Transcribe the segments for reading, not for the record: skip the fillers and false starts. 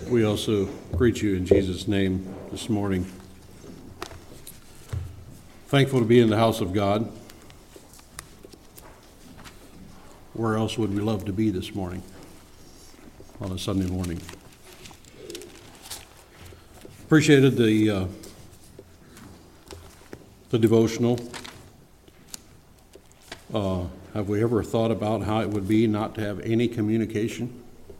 We also greet you in Jesus' name this morning. Thankful to be in the house of God. Where else would we love to be this morning on a Sunday morning? Appreciated the devotional. Have we ever thought about how it would be not to have any communication?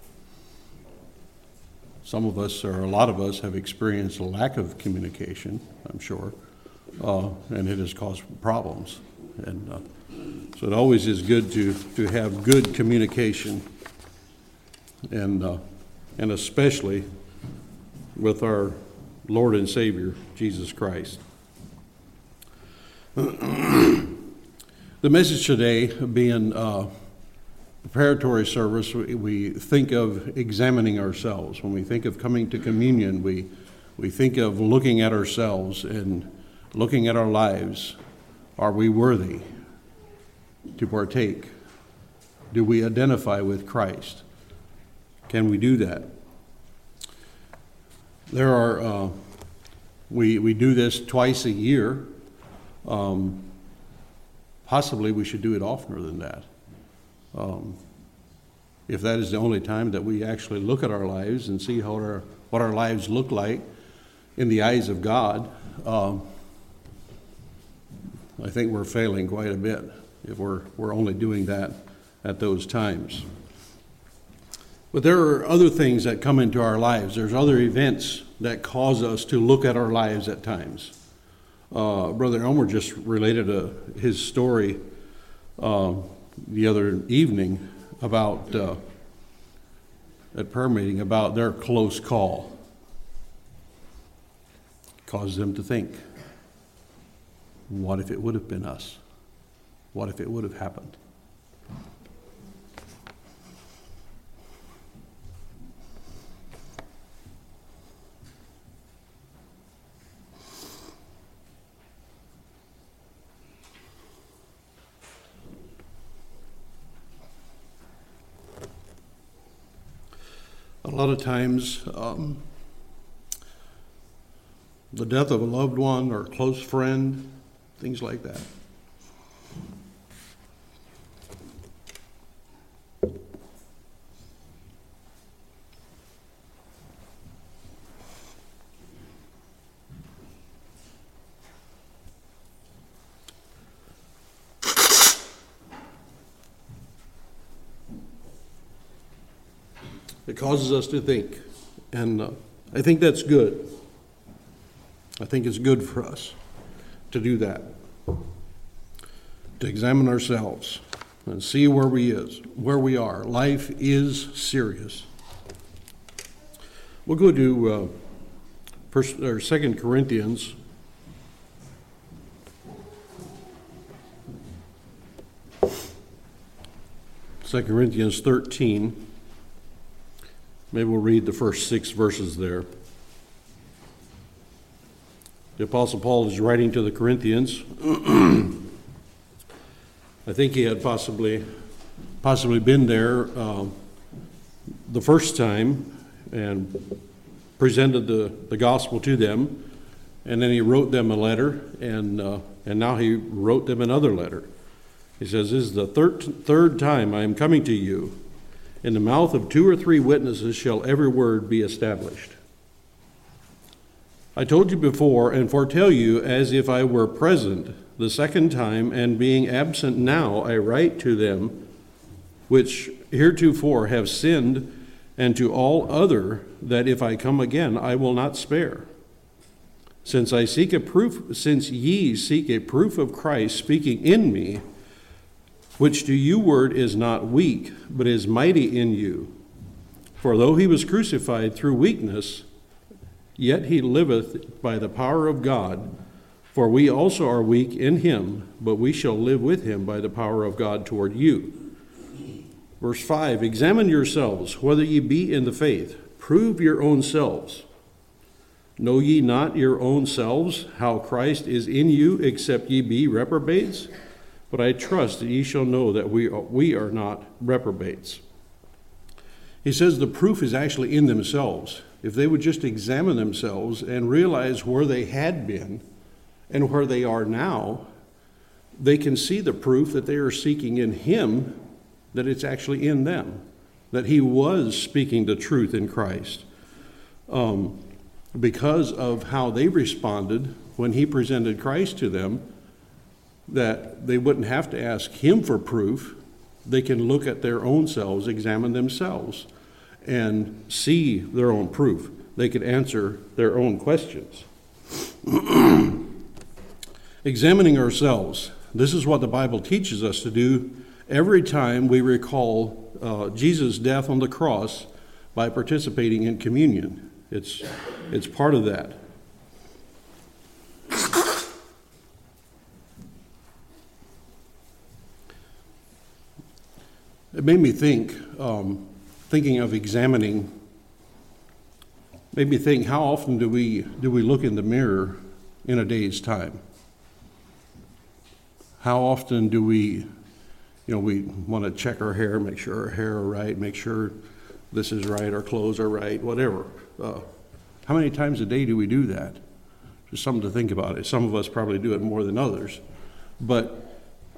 Some of us, or a lot of us, have experienced a lack of communication, I'm sure, and it has caused problems. And so it always is good to have good communication, and especially with our Lord and Savior, Jesus Christ. The message today being preparatory service, we think of examining ourselves. When we think of coming to communion, we think of looking at ourselves and looking at our lives. Are we worthy to partake? Do we identify with Christ? Can we do that? There are, we do this twice a year. Possibly we should do it oftener than that. If that is the only time that we actually look at our lives and see what our lives look like in the eyes of God, I think we're failing quite a bit if we're only doing that at those times. But there are other things that come into our lives. There's other events that cause us to look at our lives at times. Brother Elmer just related his story the other evening about at prayer meeting about their close call. Caused them to think, what if it would have been us? What if it would have happened? A lot of times, the death of a loved one or a close friend, things like that. It causes us to think, and I think that's good. I think it's good for us to do that, to examine ourselves and see where we are. Life is serious. We'll go to 2 Corinthians. 2 Corinthians 13. Maybe we'll read the first 6 verses there. The Apostle Paul is writing to the Corinthians. I think he had possibly been there the first time and presented the gospel to them, and then he wrote them a letter, and now he wrote them another letter. He says, "This is the third time I am coming to you. In the mouth of 2 or 3 witnesses shall every word be established. I told you before and foretell you as if I were present the second time, and being absent now I write to them which heretofore have sinned, and to all other that if I come again I will not spare. Since ye seek a proof of Christ speaking in me, which to you word is not weak, but is mighty in you. For though he was crucified through weakness, yet he liveth by the power of God. For we also are weak in him, but we shall live with him by the power of God toward you." Verse 5, "Examine yourselves, whether ye be in the faith. Prove your own selves. Know ye not your own selves, how Christ is in you, except ye be reprobates? But I trust that ye shall know that we are not reprobates. He says the proof is actually in themselves. If they would just examine themselves and realize where they had been and where they are now, they can see the proof that they are seeking in him, that it's actually in them, that he was speaking the truth in Christ. Because of how they responded when he presented Christ to them, that they wouldn't have to ask him for proof. They can look at their own selves, examine themselves, and see their own proof. They could answer their own questions. Examining ourselves. This is what the Bible teaches us to do every time we recall Jesus' death on the cross by participating in communion. It's part of that. It made me think, thinking of examining, made me think, how often do we look in the mirror in a day's time? How often do we want to check our hair, make sure our hair are right, make sure this is right, our clothes are right, whatever. How many times a day do we do that? Just something to think about. It. Some of us probably do it more than others. But,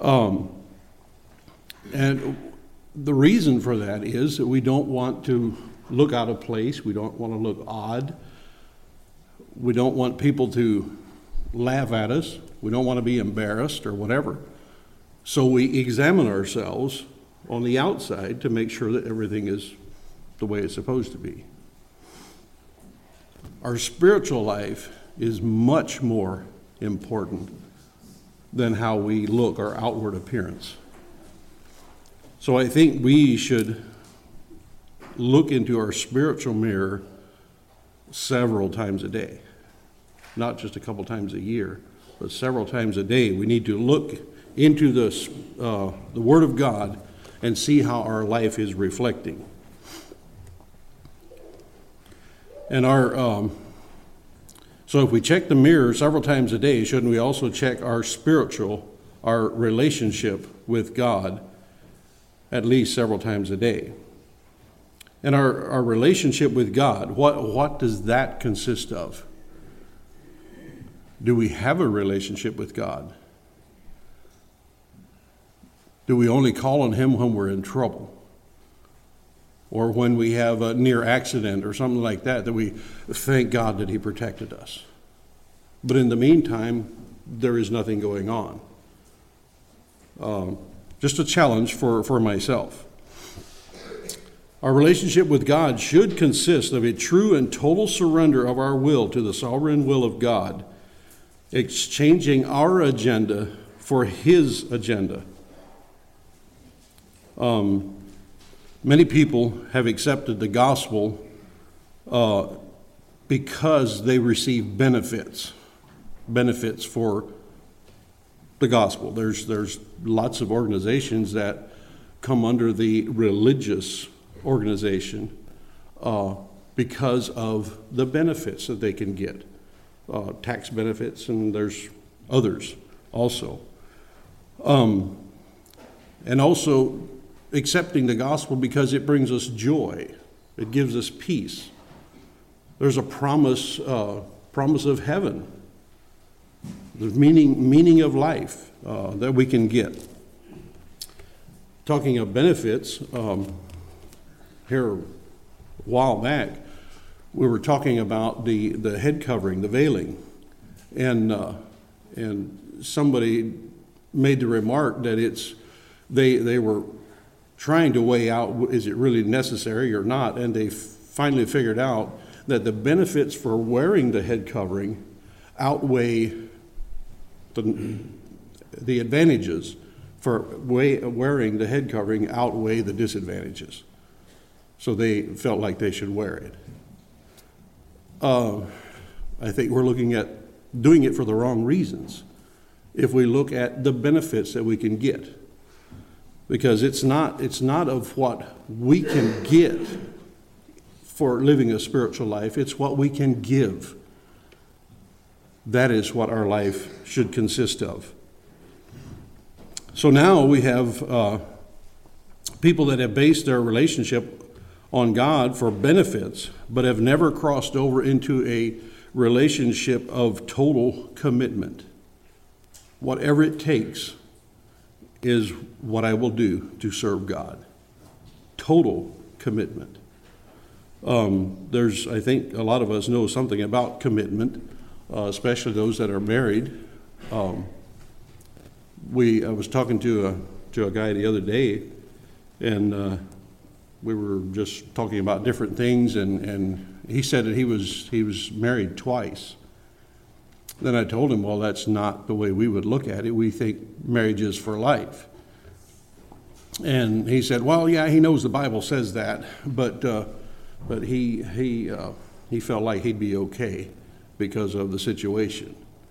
and the reason for that is that we don't want to look out of place. We don't want to look odd. We don't want people to laugh at us. We don't want to be embarrassed or whatever. So we examine ourselves on the outside to make sure that everything is the way it's supposed to be. Our spiritual life is much more important than how we look, our outward appearance. So I think we should look into our spiritual mirror several times a day. Not just a couple times a year, but several times a day. We need to look into the Word of God and see how our life is reflecting. And so if we check the mirror several times a day, shouldn't we also check our relationship with God at least several times a day? And our relationship with God, what does that consist of? Do we have a relationship with God? Do we only call on him when we're in trouble? Or when we have a near accident or something like that we thank God that he protected us. But in the meantime, there is nothing going on. Just a challenge for myself. Our relationship with God should consist of a true and total surrender of our will to the sovereign will of God, exchanging our agenda for his agenda. Many people have accepted the gospel because they receive benefits for the gospel. There's lots of organizations that come under the religious organization because of the benefits that they can get, tax benefits, and there's others also. And also accepting the gospel because it brings us joy. It gives us peace. There's a promise of heaven. There's meaning of life that we can get. Talking of benefits, here a while back, we were talking about the head covering, the veiling, and somebody made the remark that they were trying to weigh out, is it really necessary or not, and they finally figured out that the benefits for wearing the head covering outweigh the advantages for wearing the head covering outweigh the disadvantages. So they felt like they should wear it. I think we're looking at doing it for the wrong reasons if we look at the benefits that we can get. Because it's not of what we can get for living a spiritual life, it's what we can give. That is what our life should consist of. So now we have people that have based their relationship on God for benefits, but have never crossed over into a relationship of total commitment. Whatever it takes is what I will do to serve God. Total commitment. I think a lot of us know something about commitment, especially those that are married. I was talking to a guy the other day, and we were just talking about different things, and he said that he was married twice. Then I told him, well, that's not the way we would look at it. We think marriage is for life. And he said, well, yeah, he knows the Bible says that, but he felt like he'd be okay because of the situation.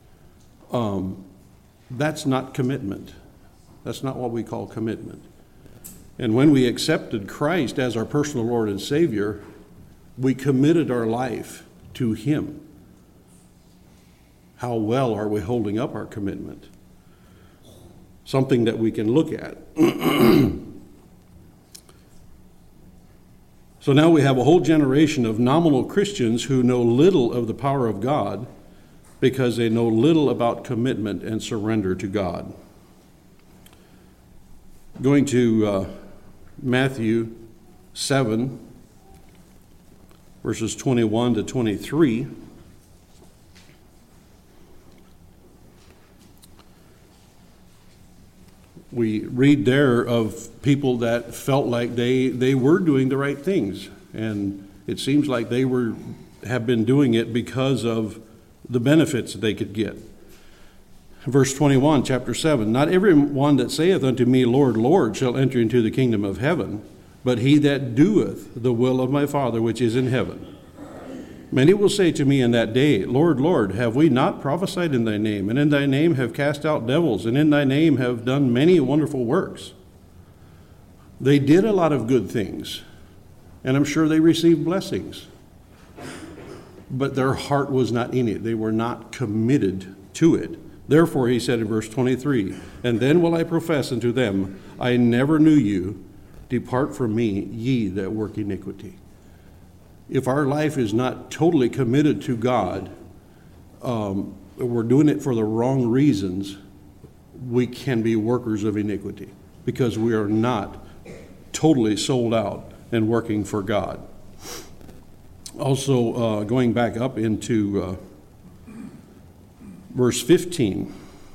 That's not commitment. That's not what we call commitment. And when we accepted Christ as our personal Lord and Savior, we committed our life to Him. How well are we holding up our commitment? Something that we can look at. So now we have a whole generation of nominal Christians who know little of the power of God because they know little about commitment and surrender to God. Going to Matthew 7, verses 21 to 23. We read there of people that felt like they were doing the right things, and it seems like they have been doing it because of the benefits that they could get. Verse 21, chapter 7, not every one that saith unto me, Lord, Lord, shall enter into the kingdom of heaven, but he that doeth the will of my Father which is in heaven. Many will say to me in that day, Lord, Lord, have we not prophesied in thy name, and in thy name have cast out devils, and in thy name have done many wonderful works? They did a lot of good things, and I'm sure they received blessings. But their heart was not in it. They were not committed to it. Therefore, he said in verse 23, and then will I profess unto them, I never knew you. Depart from me, ye that work iniquity. If our life is not totally committed to God, we're doing it for the wrong reasons, we can be workers of iniquity because we are not totally sold out and working for God. Also, going back up into verse 15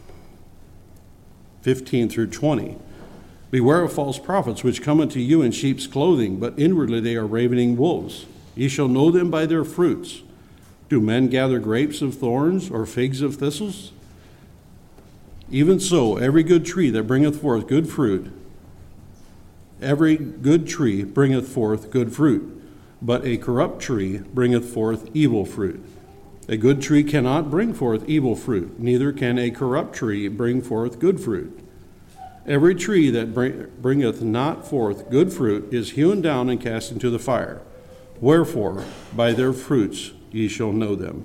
through 20. Beware of false prophets which come unto you in sheep's clothing, but inwardly they are ravening wolves. Ye shall know them by their fruits. Do men gather grapes of thorns or figs of thistles? Even so, every good tree that bringeth forth good fruit, every good tree bringeth forth good fruit, but a corrupt tree bringeth forth evil fruit. A good tree cannot bring forth evil fruit, neither can a corrupt tree bring forth good fruit. Every tree that bringeth not forth good fruit is hewn down and cast into the fire. Wherefore, by their fruits ye shall know them.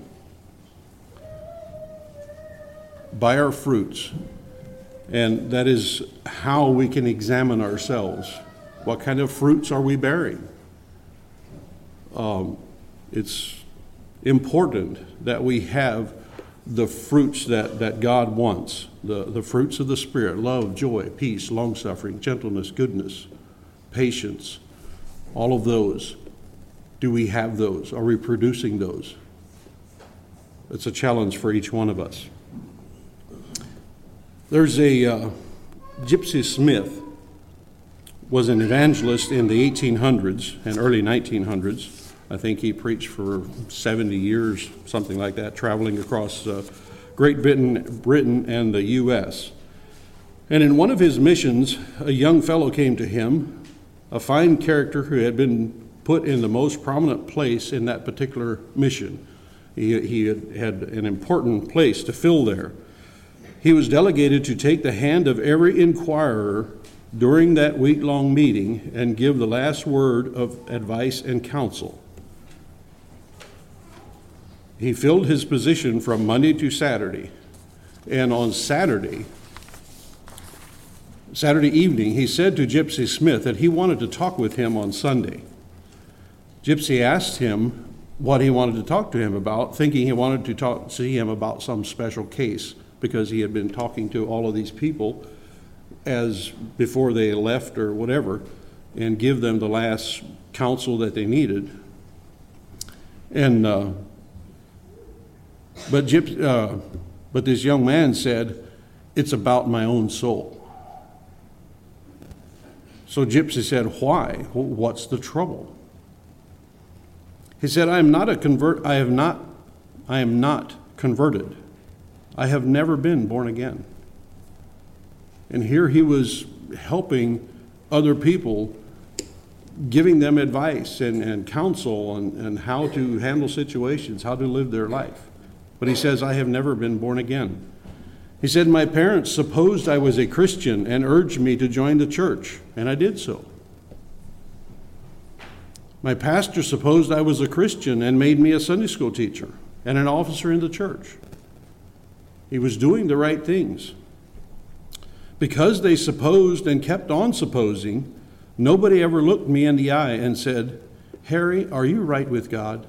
By our fruits. And that is how we can examine ourselves. What kind of fruits are we bearing? It's important that we have the fruits that God wants, the fruits of the Spirit, love, joy, peace, long-suffering, gentleness, goodness, patience, all of those. Do we have those? Are we producing those? It's a challenge for each one of us. There's a Gypsy Smith was an evangelist in the 1800s and early 1900s. I think he preached for 70 years, something like that, traveling across Great Britain and the U.S. And in one of his missions, a young fellow came to him, a fine character who had been put in the most prominent place in that particular mission. He had an important place to fill there. He was delegated to take the hand of every inquirer during that week-long meeting and give the last word of advice and counsel. He filled his position from Monday to Saturday, and on Saturday evening, he said to Gypsy Smith that he wanted to talk with him on Sunday. Gypsy asked him what he wanted to talk to him about, thinking he wanted to see him about some special case, because he had been talking to all of these people as before they left or whatever, and give them the last counsel that they needed. And but this young man said, "It's about my own soul." So Gypsy said, "Why? What's the trouble?" He said, I am not converted. I have never been born again." And here he was helping other people, giving them advice and counsel and how to handle situations, how to live their life. But he says, "I have never been born again." He said, "My parents supposed I was a Christian and urged me to join the church, and I did so. My pastor supposed I was a Christian and made me a Sunday school teacher and an officer in the church." He was doing the right things. Because they supposed and kept on supposing, nobody ever looked me in the eye and said, "Harry, are you right with God?"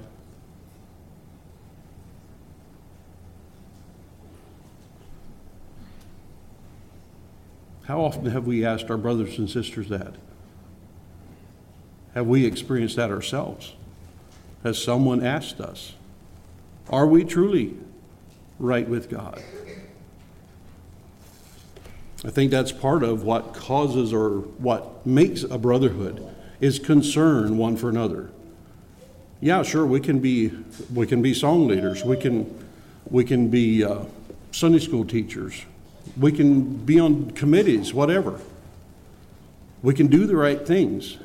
How often have we asked our brothers and sisters that? Have we experienced that ourselves? Has someone asked us, are we truly right with God? I think that's part of what causes or what makes a brotherhood, is concern one for another. Yeah, sure, we can be song leaders, we can be Sunday school teachers, we can be on committees, whatever. We can do the right things.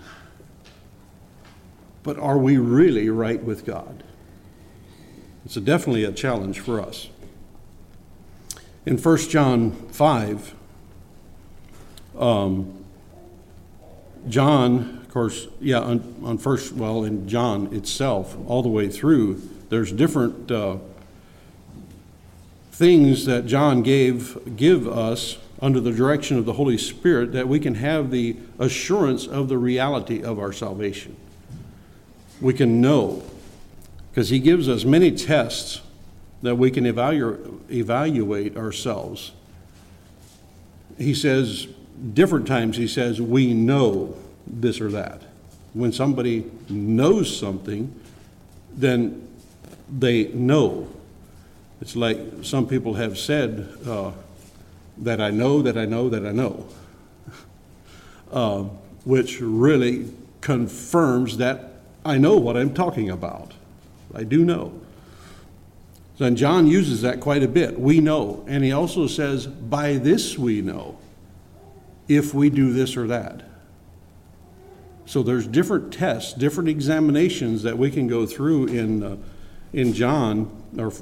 But are we really right with God? It's definitely a challenge for us. In 1 John 5, John, of course, in John itself, all the way through, there's different things that John give us under the direction of the Holy Spirit, that we can have the assurance of the reality of our salvation. We can know, because he gives us many tests that we can evaluate ourselves. He says, different times he says, we know this or that. When somebody knows something, then they know. It's like some people have said, that I know, that I know, that I know. Which really confirms that I know what I'm talking about. I do know. And John uses that quite a bit. We know. And he also says, by this we know, if we do this or that. So there's different tests, different examinations that we can go through in John,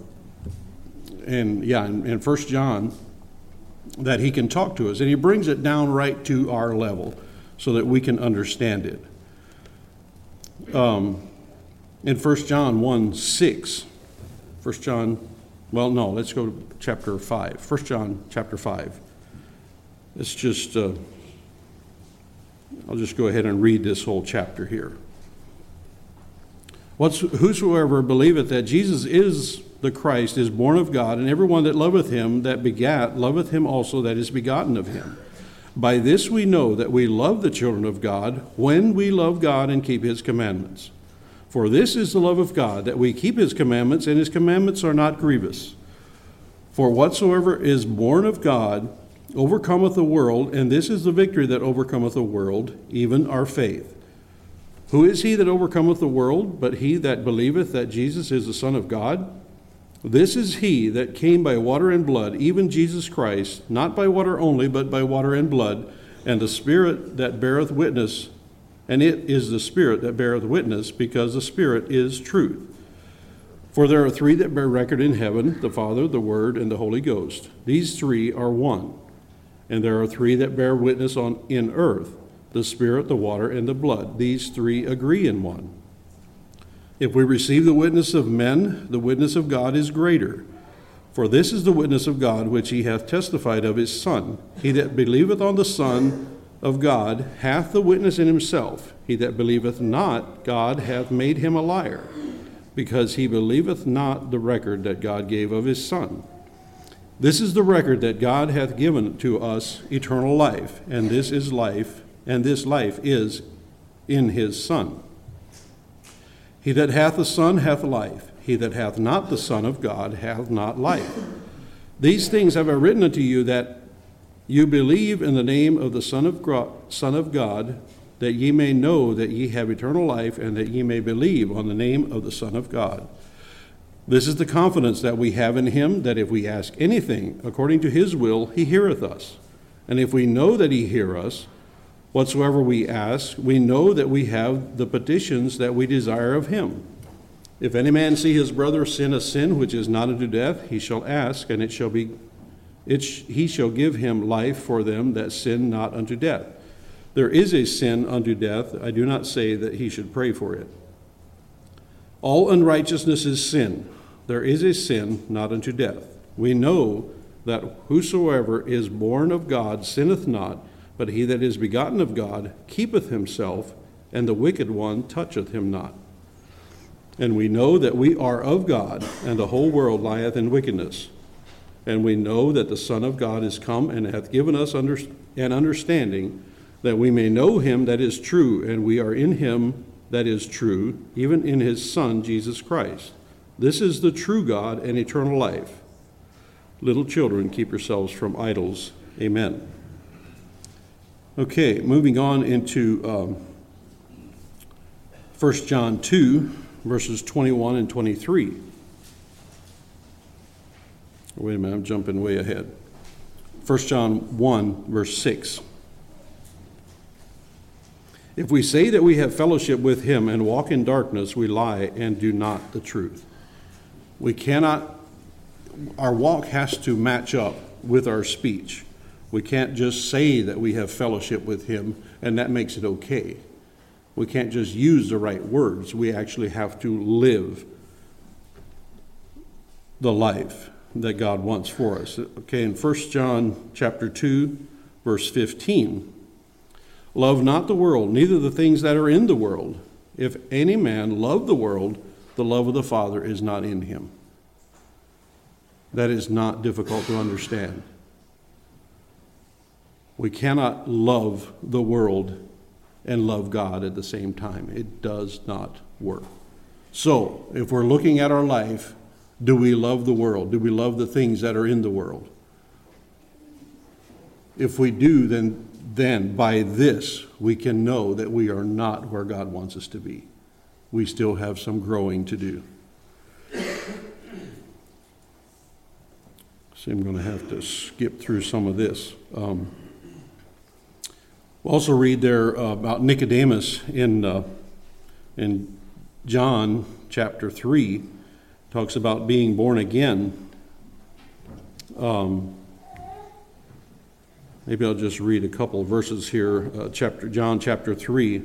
in 1 John, that he can talk to us. And he brings it down right to our level so that we can understand it. In 1 John 1:6, let's go to chapter 5. 1 John chapter 5. It's just, I'll just go ahead and read this whole chapter here. Whosoever believeth that Jesus is the Christ is born of God, and everyone that loveth him that begat, loveth him also that is begotten of him. By this we know that we love the children of God, when we love God and keep his commandments. For this is the love of God, that we keep his commandments, and his commandments are not grievous. For whatsoever is born of God overcometh the world, and this is the victory that overcometh the world, even our faith. Who is he that overcometh the world, but he that believeth that Jesus is the Son of God? This is he that came by water and blood, even Jesus Christ, not by water only, but by water and blood, and the Spirit that beareth witness, and it is the Spirit that beareth witness, because the Spirit is truth. For there are three that bear record in heaven, the Father, the Word, and the Holy Ghost. These three are one. And there are three that bear witness in earth, the Spirit, the water, and the blood. These three agree in one. If we receive the witness of men, the witness of God is greater. For this is the witness of God which he hath testified of his Son. He that believeth on the Son of God hath the witness in himself. He that believeth not God hath made him a liar, because he believeth not the record that God gave of his Son. This is the record that God hath given to us eternal life, and this is life, and this life is in his Son. He that hath the Son hath life. He that hath not the Son of God hath not life. These things have I written unto you, that you believe in the name of the Son of God, that ye may know that ye have eternal life, and that ye may believe on the name of the Son of God. This is the confidence that we have in him, that if we ask anything according to his will, he heareth us. And if we know that he hear us, whatsoever we ask, we know that we have the petitions that we desire of him. If any man see his brother sin a sin which is not unto death, he shall ask, and he shall give him life for them that sin not unto death. There is a sin unto death. I do not say that he should pray for it. All unrighteousness is sin. There is a sin not unto death. We know that whosoever is born of God sinneth not, but he that is begotten of God keepeth himself, and the wicked one toucheth him not. And we know that we are of God, and the whole world lieth in wickedness. And we know that the Son of God is come, and hath given us an understanding, that we may know him that is true, and we are in him that is true, even in his Son, Jesus Christ. This is the true God and eternal life. Little children, keep yourselves from idols. Amen. Okay, moving on into 1 John 2, verses 21 and 23. Wait a minute, I'm jumping way ahead. 1 John 1, verse 6. If we say that we have fellowship with him and walk in darkness, we lie and do not the truth. We cannot, our walk has to match up with our speech. We can't just say that we have fellowship with him and that makes it okay. We can't just use the right words. We actually have to live the life that God wants for us. Okay, in 1 John chapter 2, verse 15, love not the world, neither the things that are in the world. If any man love the world, the love of the Father is not in him. That is not difficult to understand. We cannot love the world and love God at the same time. It does not work. So, if we're looking at our life, do we love the world? Do we love the things that are in the world? If we do, then by this we can know that we are not where God wants us to be. We still have some growing to do. So I'm going to have to skip through some of this. We'll also read there about Nicodemus in John chapter 3. Talks about being born again. Maybe I'll just read a couple of verses here. John chapter 3.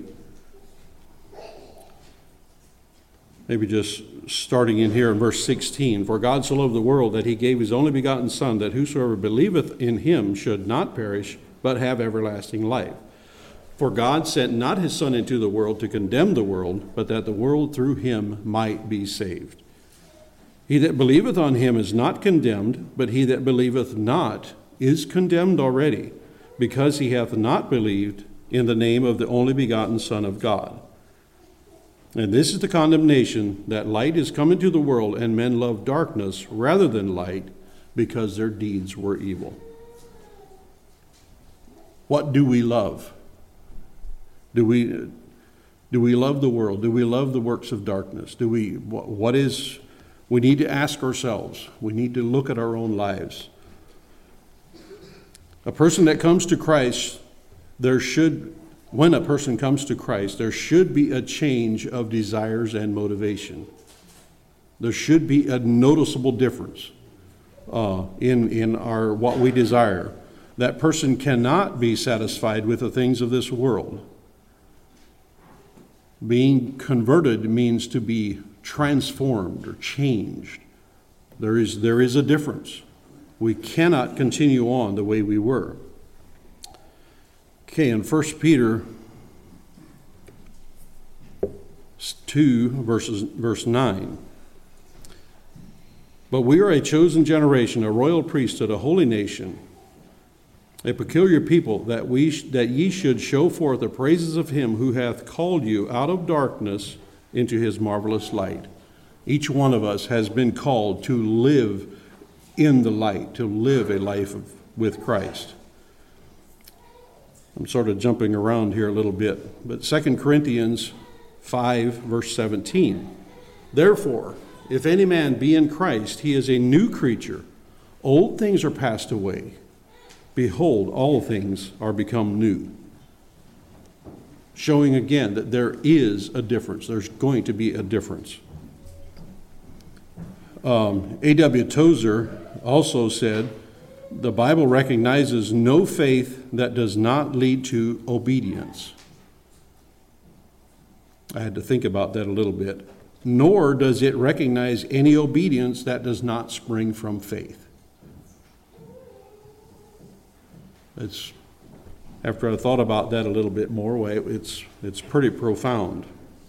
Maybe just starting in here in verse 16. For God so loved the world that he gave his only begotten Son, that whosoever believeth in him should not perish, but have everlasting life. For God sent not his Son into the world to condemn the world, but that the world through him might be saved. He that believeth on him is not condemned, but he that believeth not is condemned already, because he hath not believed in the name of the only begotten Son of God. And this is the condemnation, that light is come into the world, and men love darkness rather than light, because their deeds were evil. What do we love? Do we love the world? Do we love the works of darkness? We need to ask ourselves. We need to look at our own lives. A person that comes to Christ, when a person comes to Christ, there should be a change of desires and motivation. There should be a noticeable difference in what we desire. That person cannot be satisfied with the things of this world. Being converted means to be transformed or changed. There is a difference. We cannot continue on the way we were. Okay, in 1 Peter 2, verse 9. But we are a chosen generation, a royal priesthood, a holy nation, a peculiar people, that ye should show forth the praises of him who hath called you out of darkness into his marvelous light. Each one of us has been called to live in the light, to live a life with Christ. I'm sort of jumping around here a little bit, but 2 Corinthians 5, verse 17. Therefore, if any man be in Christ, he is a new creature. Old things are passed away. Behold, all things are become new. Showing again that there is a difference. There's going to be a difference. A.W. Tozer also said, the Bible recognizes no faith that does not lead to obedience. I had to think about that a little bit. Nor does it recognize any obedience that does not spring from faith. After I thought about that a little bit more, it's pretty profound.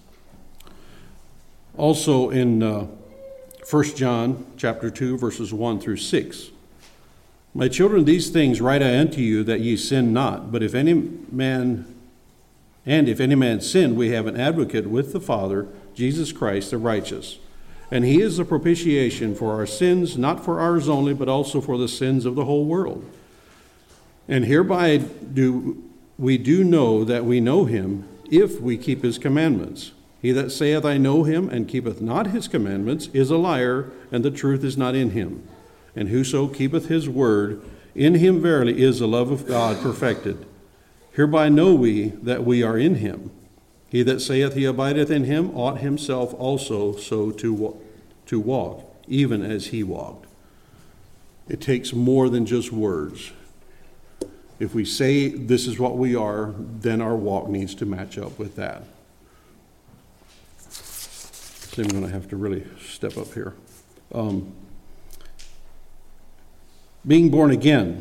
Also in 1 John chapter 2, verses 1 through 6. My children, these things write I unto you, that ye sin not. But if any man sin, we have an advocate with the Father, Jesus Christ the righteous. And he is the propitiation for our sins, not for ours only, but also for the sins of the whole world. And hereby we do know that we know him, if we keep his commandments. He that saith, I know him, and keepeth not his commandments, is a liar, and the truth is not in him. And whoso keepeth his word, in him verily is the love of God perfected. Hereby know we that we are in him. He that saith he abideth in him ought himself also so to walk, even as he walked. It takes more than just words. If we say this is what we are, then our walk needs to match up with that. So I'm going to have to really step up here. Being born again.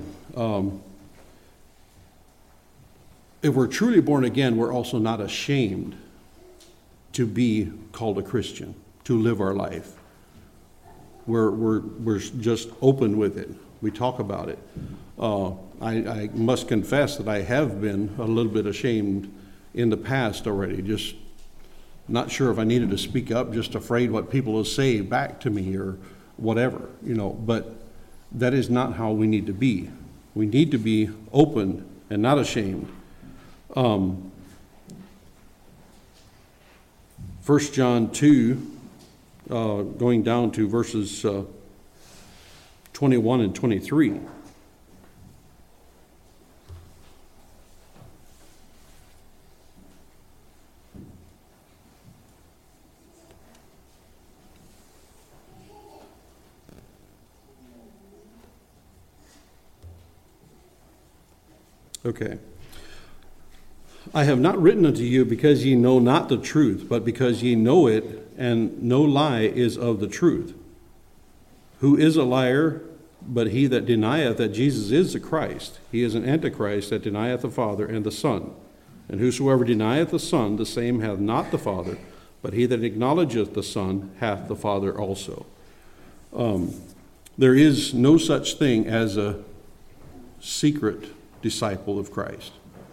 If we're truly born again, we're also not ashamed to be called a Christian, to live our life. We're just open with it. We talk about it. I must confess that I have been a little bit ashamed in the past already, just not sure if I needed to speak up, just afraid what people will say back to me or whatever, but that is not how we need to be. We need to be open and not ashamed. 1 John 2, going down to verses 21 and 23. Okay. I have not written unto you because ye know not the truth, but because ye know it, and no lie is of the truth. Who is a liar, but he that denieth that Jesus is the Christ? He is an antichrist that denieth the Father and the Son. And whosoever denieth the Son, the same hath not the Father, but he that acknowledgeth the Son hath the Father also. There is no such thing as a secret disciple of Christ.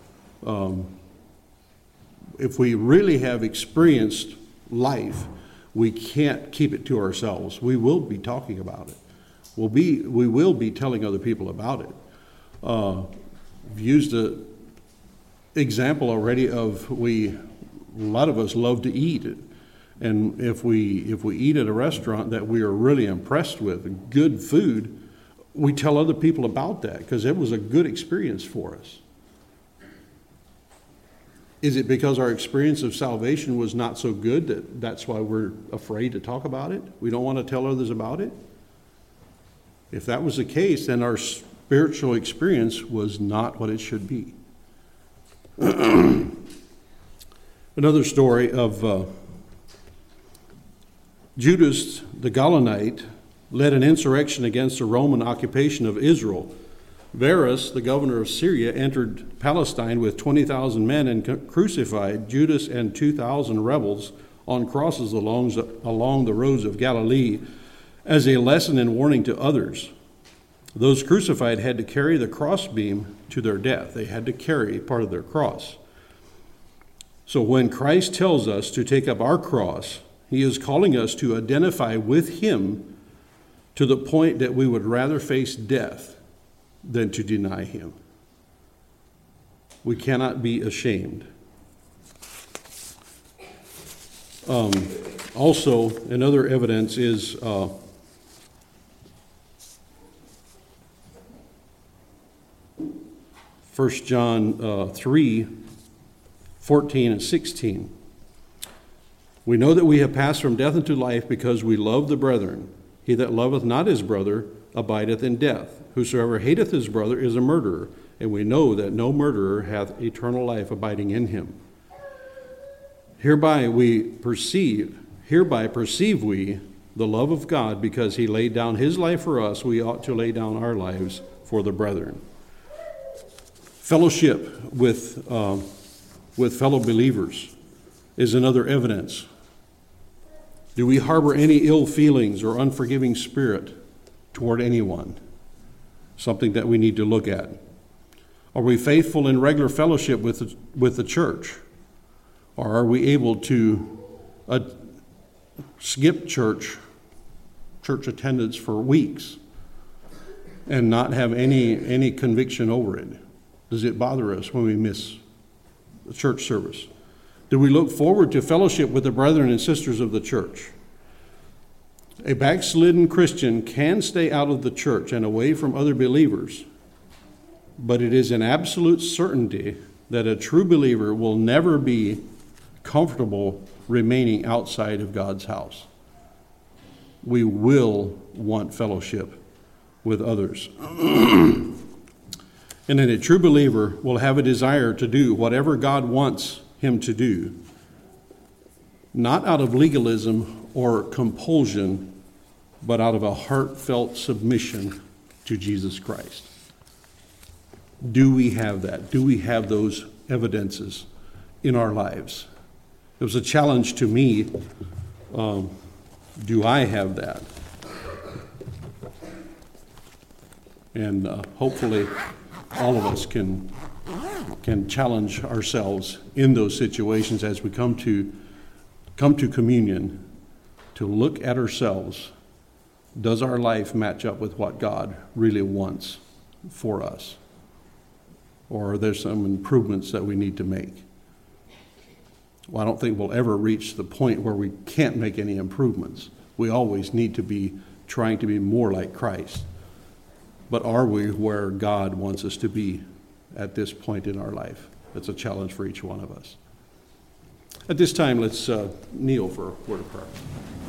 If we really have experienced life, we can't keep it to ourselves. We will be talking about it. We will be telling other people about it. I've used an example already of a lot of us love to eat. And if we eat at a restaurant that we are really impressed with, good food, we tell other people about that because it was a good experience for us. Is it because our experience of salvation was not so good that's why we're afraid to talk about it? We don't want to tell others about it? If that was the case, then our spiritual experience was not what it should be. Another story of Judas the Gaulonite led an insurrection against the Roman occupation of Israel Varus, the governor of Syria, entered Palestine with 20,000 men and crucified Judas and 2,000 rebels on crosses along the roads of Galilee as a lesson and warning to others. Those crucified had to carry the crossbeam to their death. They had to carry part of their cross. So when Christ tells us to take up our cross, he is calling us to identify with him to the point that we would rather face death than to deny him. We cannot be ashamed. Also, another evidence is 1 John 3, 14 and 16. We know that we have passed from death into life because we love the brethren. He that loveth not his brother abideth in death. Whosoever hateth his brother is a murderer, and we know that no murderer hath eternal life abiding in him. Hereby perceive we the love of God, because he laid down his life for us. We ought to lay down our lives for the brethren. Fellowship with fellow believers is another evidence. Do we harbor any ill feelings or unforgiving spirit toward anyone? Something that we need to look at. Are we faithful in regular fellowship with the church? Or are we able to skip church attendance for weeks and not have any conviction over it? Does it bother us when we miss the church service? Do we look forward to fellowship with the brethren and sisters of the church? A backslidden Christian can stay out of the church and away from other believers, but it is an absolute certainty that a true believer will never be comfortable remaining outside of God's house. We will want fellowship with others. And then a true believer will have a desire to do whatever God wants him to do, not out of legalism or compulsion, but out of a heartfelt submission to Jesus Christ. Do we have that? Do we have those evidences in our lives? It was a challenge to me. Do I have that? And hopefully all of us can challenge ourselves in those situations as we come to communion, to look at ourselves. Does our life match up with what God really wants for us? Or are there some improvements that we need to make? Well, I don't think we'll ever reach the point where we can't make any improvements. We always need to be trying to be more like Christ. But are we where God wants us to be at this point in our life? That's a challenge for each one of us. At this time, let's kneel for a word of prayer.